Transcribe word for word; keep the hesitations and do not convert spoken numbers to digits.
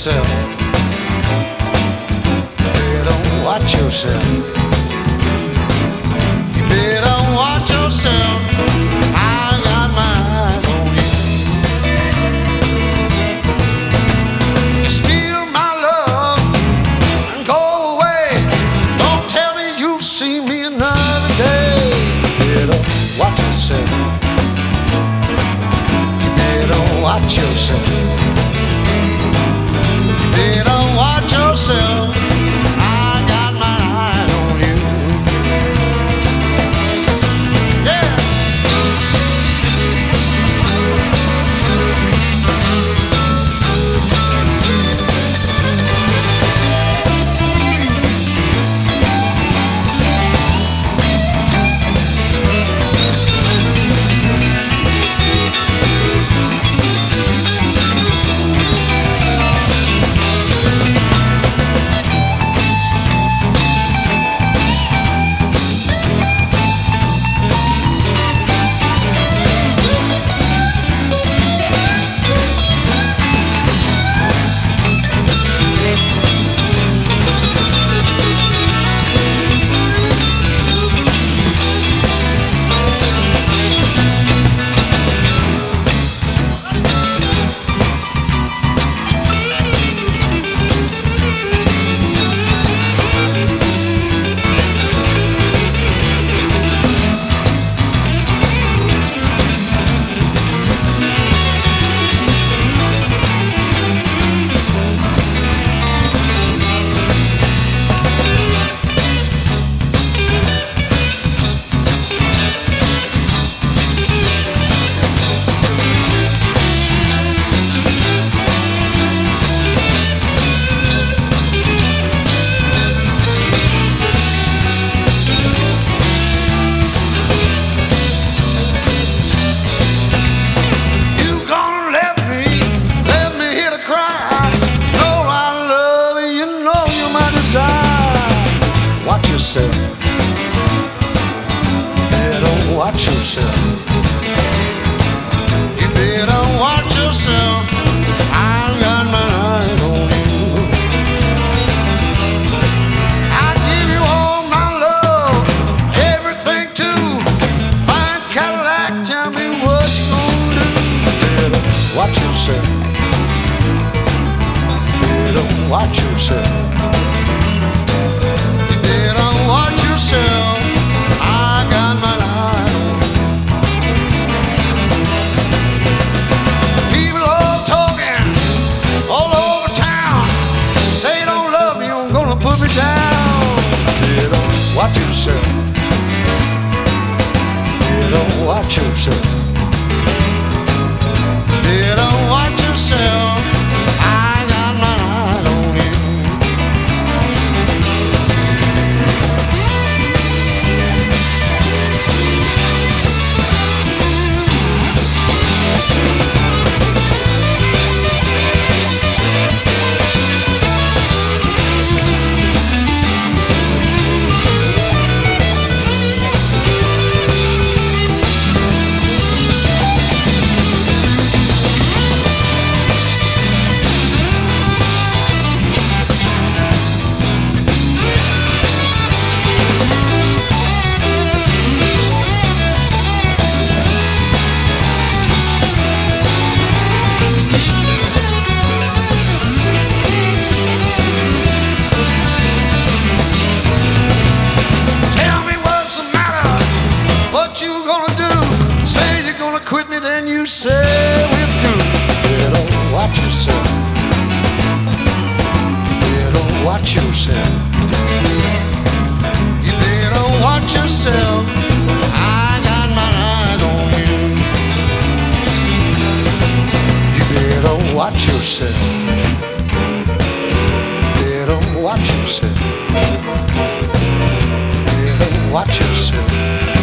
yourself. You better watch yourself. You better watch yourself. I got my eye on you. You steal my love and go away. Don't tell me you'll see me another day. You better watch yourself. You better watch yourself. Watch yourself. I got my eye on you. Yeah. Watch yourself. You better watch yourself. You better watch yourself. I got my eye on you. I give you all my love, everything too. Fine Cadillac, tell me what you gonna do. You better watch yourself. You better watch yourself. Watch yourself. I got my eye on you. People all talking all over town. Say you don't love me, you're gonna put me down. Better watch yourself. Better watch yourself. Better watch yourself. I got my eye on you. Quit me, then you say we're through. You better watch yourself. You better watch yourself. You better watch yourself. I got my eye on you. You better watch yourself. You better watch yourself. You better watch yourself.